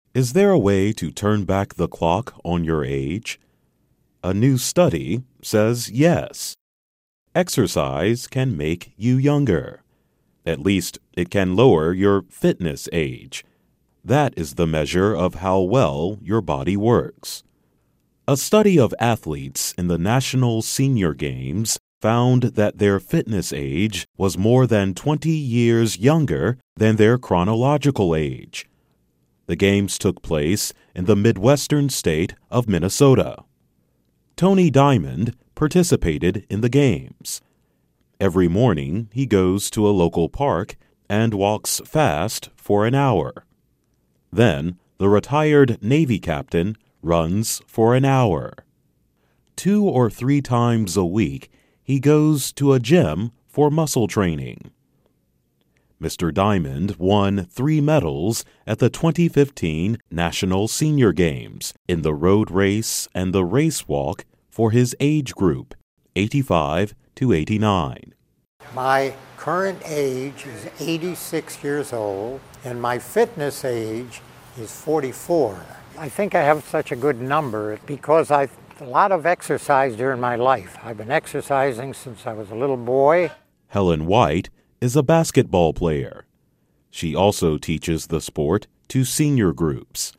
Is there a way to turn back the clock on your age? A new study says yes. Exercise can make you younger. At least it can lower your fitness age. That is the measure of how well your body works. A study of athletes in the National Senior Games found that their fitness age was more than 20 years younger than their chronological age. The games took place in the Midwestern state of Minnesota. Tony Diamond participated in the games. Every morning he goes to a local park and walks fast for an hour. Then the retired Navy captain runs for an hour. 2 or 3 times a week he goes to a gym for muscle training. Mr. Diamond won 3 medals at the 2015 National Senior Games in the road race and the race walk for his age group, 85 to 89. My current age is 86 years old, and my fitness age is 44. I think I have such a good number because I've a lot of exercise during my life. I've been exercising since I was a little boy. Helen White is a basketball player. She also teaches the sport to senior groups.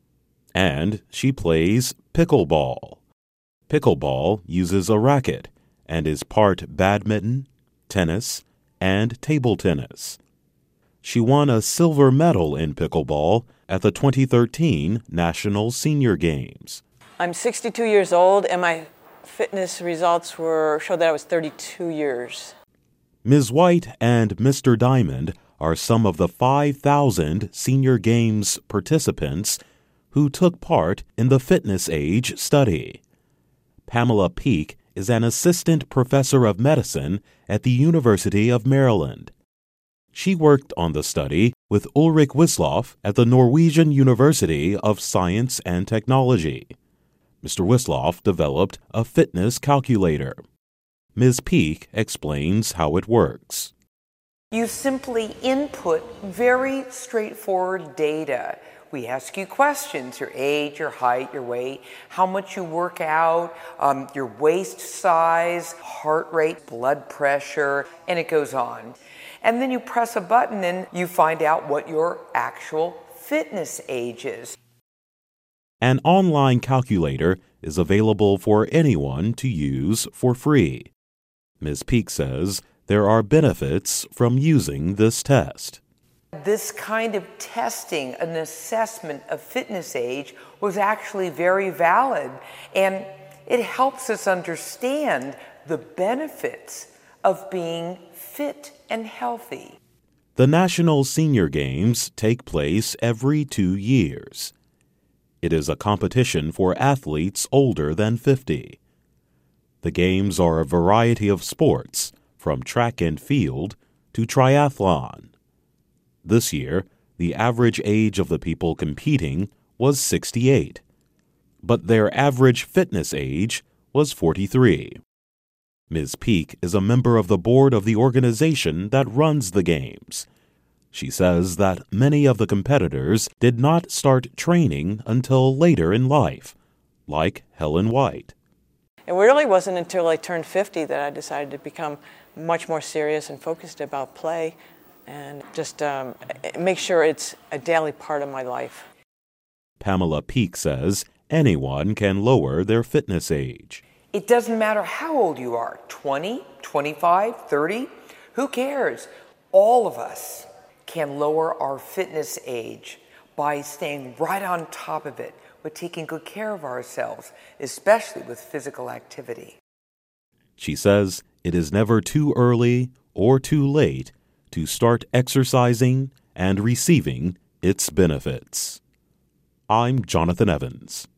And she plays pickleball. Pickleball uses a racket and is part badminton, tennis, and table tennis. She won a silver medal in pickleball at the 2013 National Senior Games. I'm 62 years old, and my fitness results showed that I was 32 years. Ms. White and Mr. Diamond are some of the 5,000 Senior Games participants who took part in the fitness age study. Pamela Peak is an assistant professor of medicine at the University of Maryland. She worked on the study with Ulrich Wisloff at the Norwegian University of Science and Technology. Mr. Wisloff developed a fitness calculator. Ms. Peak explains how it works. You simply input very straightforward data. We ask you questions, your age, your height, your weight, how much you work out, your waist size, heart rate, blood pressure, and it goes on. And then you press a button and you find out what your actual fitness age is. An online calculator is available for anyone to use for free. Ms. Peak says there are benefits from using this test. This kind of testing, an assessment of fitness age, was actually very valid, and it helps us understand the benefits of being fit and healthy. The National Senior Games take place every 2 years. It is a competition for athletes older than 50. The games are a variety of sports, from track and field to triathlon. This year, the average age of the people competing was 68, but their average fitness age was 43. Ms. Peak is a member of the board of the organization that runs the games. She says that many of the competitors did not start training until later in life, like Helen White. It really wasn't until I turned 50 that I decided to become much more serious and focused about play and just make sure it's a daily part of my life. Pamela Peak says anyone can lower their fitness age. It doesn't matter how old you are, 20, 25, 30, who cares? All of us can lower our fitness age by staying right on top of it, with taking good care of ourselves, especially with physical activity. She says it is never too early or too late to start exercising and receiving its benefits. I'm Jonathan Evans.